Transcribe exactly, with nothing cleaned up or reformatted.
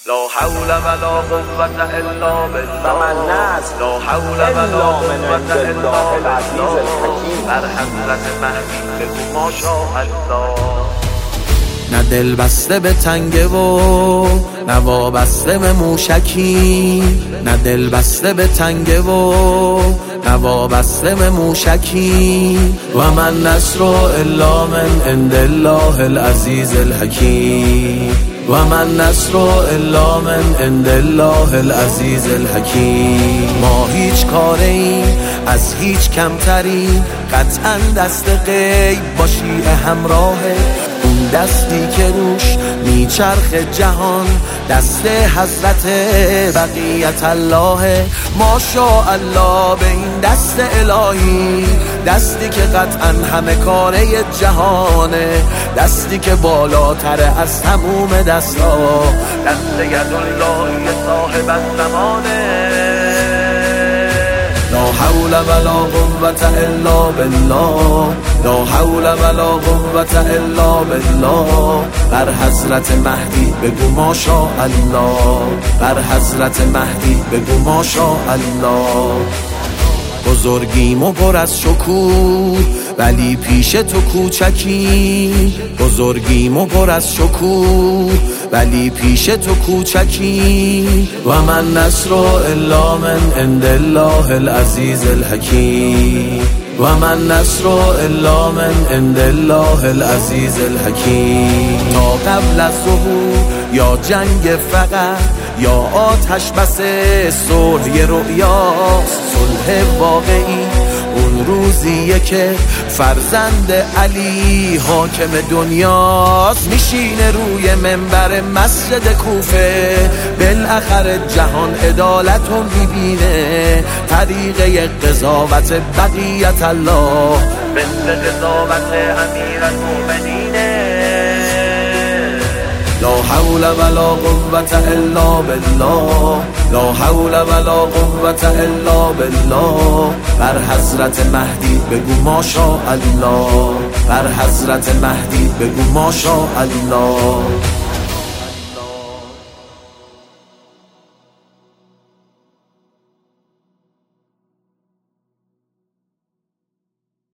لا حول ولا قوة الا بالله لا حول ولا قوة الا بالله بر حضرت مهدی بگو ما شاء الله. نه دل بسته به تنگه و نه وابسته به موشکی، نه دل بسته به تنگه و نه وابسته به موشکی. و من نصر الا من عند الله العزیز الحکیم، و من نصر الا من عند الله العزیز الحکیم. ما هیچ کاری از هیچ کمتری، قطعا دست غیب با شیعه همراهه. اون دستی که روش میچرخ جهان دست حضرت بقیت الله. ماشاءالله به این دست الهی، دستی که قطعا همه کاره جهانه، دستی که بالاتر از تموم دستا، دست یدالله صاحب الزمانه. لا حول ولا قوة الا بالله لا حول ولا قوة الا بالله بر حضرت مهدی بگو ما شاء الله، بر حضرت مهدی بگو ما شاء الله. بزرگیم و پر از شکوه ولی پیش تو کوچکی، بزرگیم و پر از شکوه ولی پیش تو کوچکی. و من نصر الا من عند الله العزیز الحکیم، و من نصر الا من عند الله العزیز الحکیم. تا قبل از ظهور یا جنگ فقط یا آتش بس صلح رؤیاست، صلح واقعی اون روزیه که فرزند علی حاکم دنیاست. میشینه روی منبر مسجد کوفه، بالاخره جهان عدالتو میبینه، طریقه قضاوت بقیت الله مثل قضاوت امیر المؤمنینه. لا حول ولا قوة الا بالله لا حول ولا قوة الا بالله بر حضرت مهدی بگو ما شاء الله، بر حضرت مهدی بگو ما شاء الله.